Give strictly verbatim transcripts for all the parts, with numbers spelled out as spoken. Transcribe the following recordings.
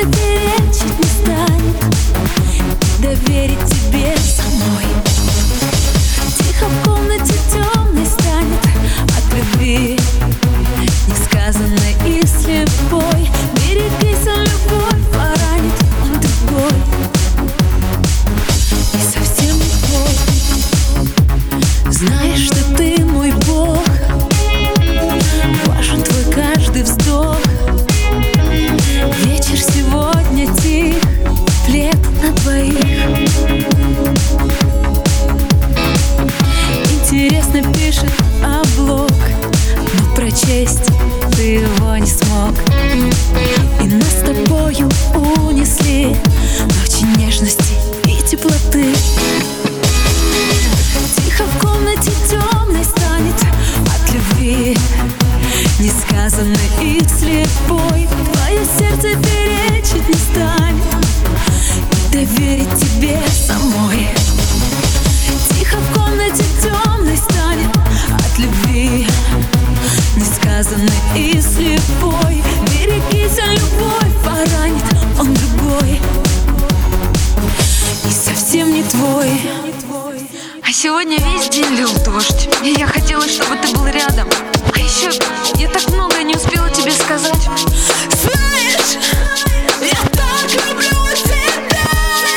перечить не станет, доверить тебе самой. Тихо в комнате темной станет от любви, несказанной и слепой. Берегись, он любовь поранит, он другой и совсем не твой. Знаешь, что ты мой Бог, важен твой каждый вздох. Вечер сегодня тих, плед на двоих. Интересно пишет облог, но прочесть ты его не смог. И нас с тобою унесли ночи нежности и теплоты. Тихо в комнате темной станет от любви, несказанной и слепой. Твое сердце перечить не станет, и доверить тебе самой. Тихо в комнате темной станет от любви, несказанной и слепой. Берегись, он любовь поранит, он другой и совсем не твой. А сегодня весь день лил дождь, и я хотела, чтобы ты был рядом. А еще я так многое не успела тебе сказать. Знаешь, я так люблю тебя.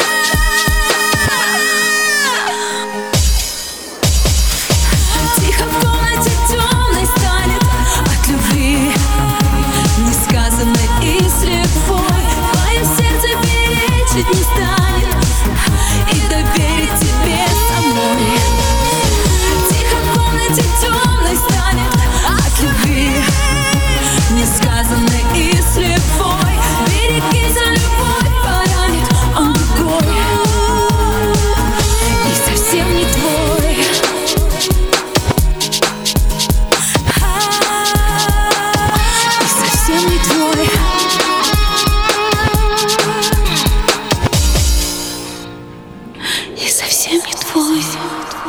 Тихо в комнате темной станет от любви, несказанной и слепой. Твое сердце перечить не станет, и доверить тебе самой. Тихо в комнате темной станет от любви, несказанной и слепой. Берегись, он любовь поранит, он другой и совсем не твой. И совсем не твой. И совсем не твой.